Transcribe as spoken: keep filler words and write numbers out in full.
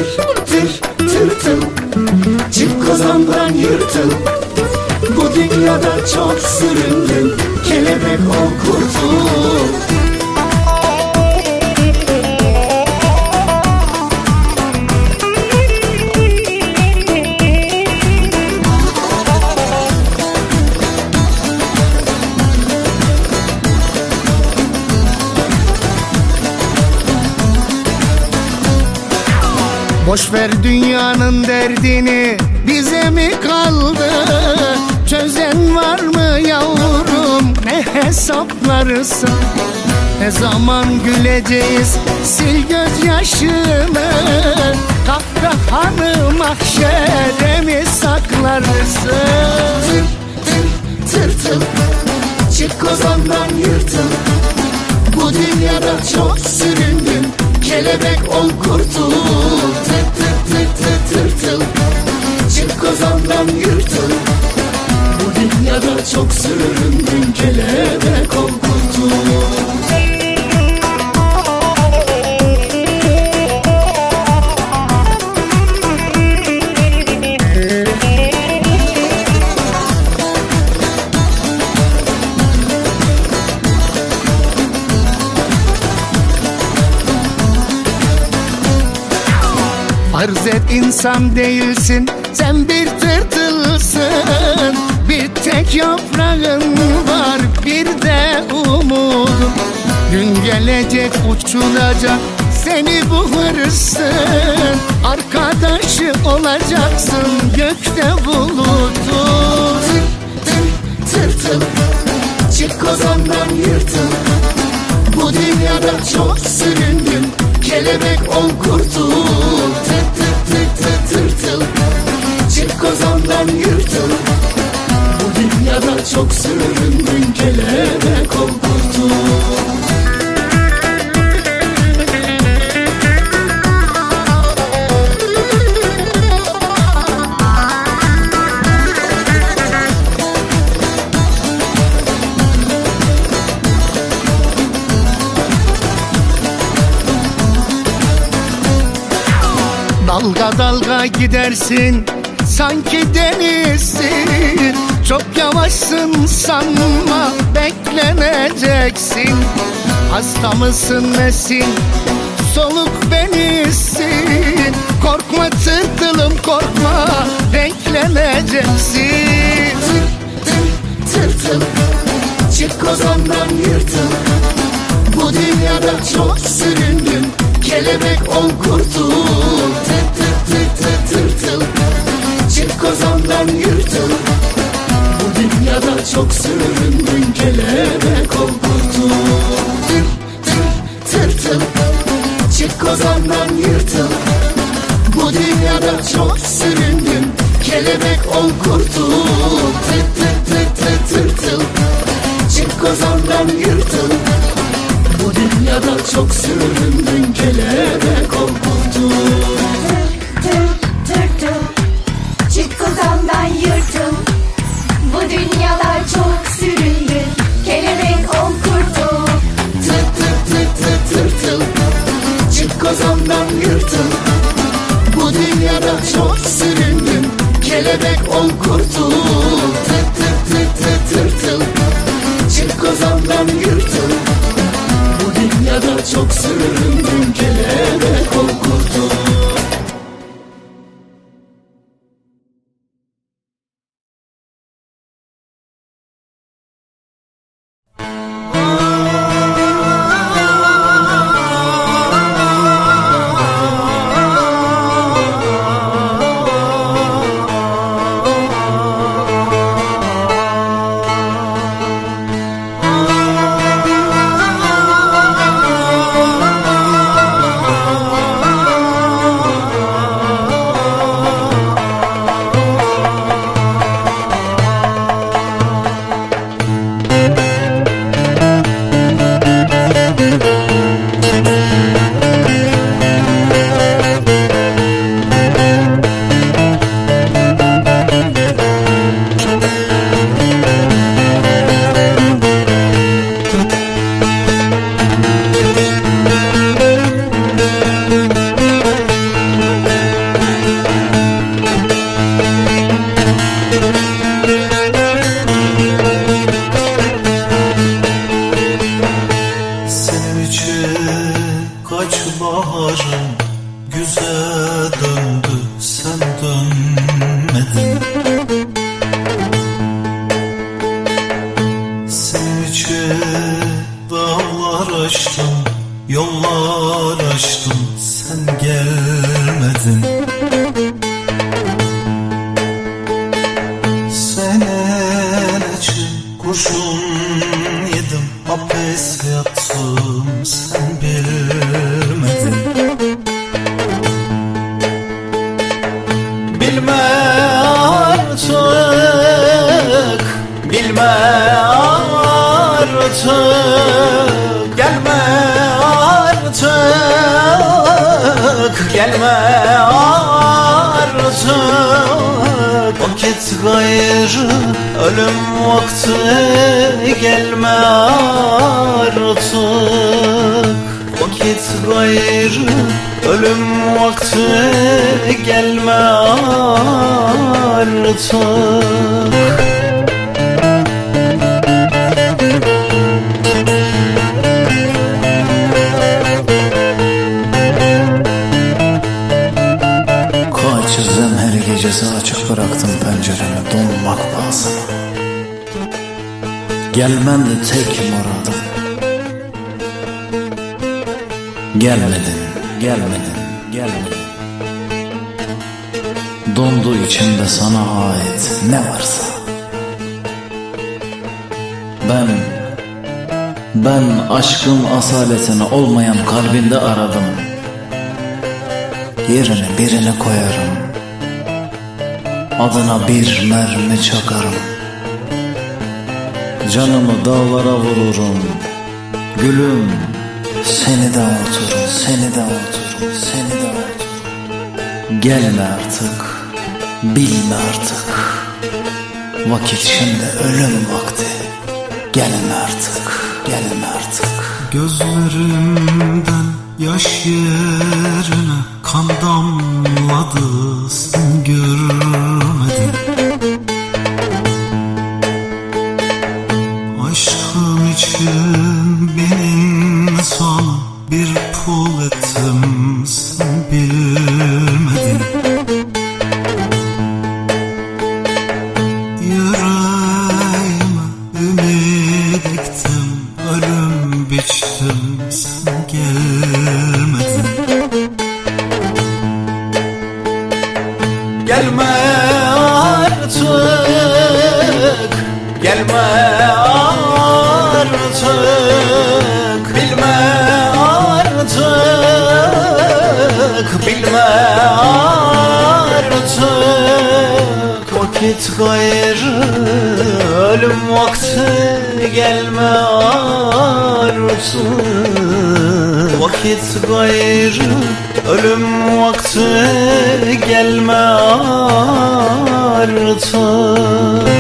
tır tır tırtıl, çık kozandan yırtıl. Bu dünyada çok süründün, kelebek ol kurtul. Boş ver dünyanın derdini, bize mi kaldı? Çözen var mı yavrum, ne hesaplarsa? Ne zaman güleceğiz, sil gözyaşını. Kahkahanı mahşere mi saklarsın? Tır tır tırtıl, çık kozandan yırtıl. Bu dünyada çok süründün, kelebek ol kurtul. Tır tır tır tır tırtıl, çık kozandan yırtıl. Bu dünyada çok süründün, kelebek ol kurtul. Farz et insan değilsin, sen bir tırtılsın. Bir tek yaprağın var, bir de umudun. Gün gelecek uçulacak seni bu hırsın. Arkadaşı olacaksın gökte bulutun. Tır tır tırtıl, çık kozandan yırtıl. Bu dünyada çok süründün, kelebek ol kurtul. Tır tır tır tır tırtıl, çık kozandan yırtıl. Bu dünyada çok süründün, kelebek ol kurtul. Dalga dalga gidersin, sanki denizsin. Çok yavaşsın sanma, bekleneceksin. Hasta mısın nesin, soluk benizsin. Korkma tırtılım korkma, renkleneceksin. Tır tır tırtıl, çık kozandan yırtıl. Bu dünyada çok süründün, kelebek ol kurtul. Tır tır tır tır tırtıl, çık kozandan yırtıl. Bu dünyada çok süründün, kelebek ol kurtul. Tır tır tırtıl, çık kozandan yırtıl. Bu dünyada çok süründün, kelebek ol kurtul. Tır tır tır tır tırtıl, çık kozandan yırtıl. Bu dünyada çok süründün, kelebek ol kurtul. Tır tır tır, çık kozandan yırtıl. Bu dünyada çok süründün, kelebek ol kurtul. Tır tır tır tır tırtıl, çık kozandan yırtıl. Bu dünyada çok süründün, kelebek ol kurtul. Tır tır tır tır tırtıl, çık kozandan yırtıl. Bu dünyada çok süründün, kelebek ol kurtul. güze döndü, sen dönmedin. Senin için dağlar aştım, yollar aştım, sen gelmedin. Senin için kurşun yedim, hapis yattım, sen bilmedin. Bilme artık, bilme artık, gelme artık, gelme artık. Vakit gayrı, ölüm vakti, gelme artık. Vakit gayrı, ölüm vakti, gelme artık. Kaçırdım her gecesi, açık bıraktım penceremi donmak pahasına. Gelmen de tek muradım. Gelmedin, gelmedin, gelmedin. Dondu içimde sana ait ne varsa. Ben, ben aşkın asaletini olmayan kalbinde aradım. Yerine birini koyarım, adına bir mermi çakarım. Canımı dağlara vururum, gülüm seni de unuturum, seni de unuturum, seni de unuturum. Gelme artık, bilme artık, vakit şimdi ölüm vakti. Gelme artık, gelme artık. Gözlerimden yaş yerine kan damladı, sen görmedin. Aşkım için benim sana bir pul ettim, sen bilmedin. Yüreğime ümit ektim, ölüm biçtim, sen gelmedin. Gelme artık, gelme artık, bilme artık, bilme artık. Vakit gayrı, ölüm vakti, gelme artık. Vakit gayrı, ölüm vakti, gelme artık.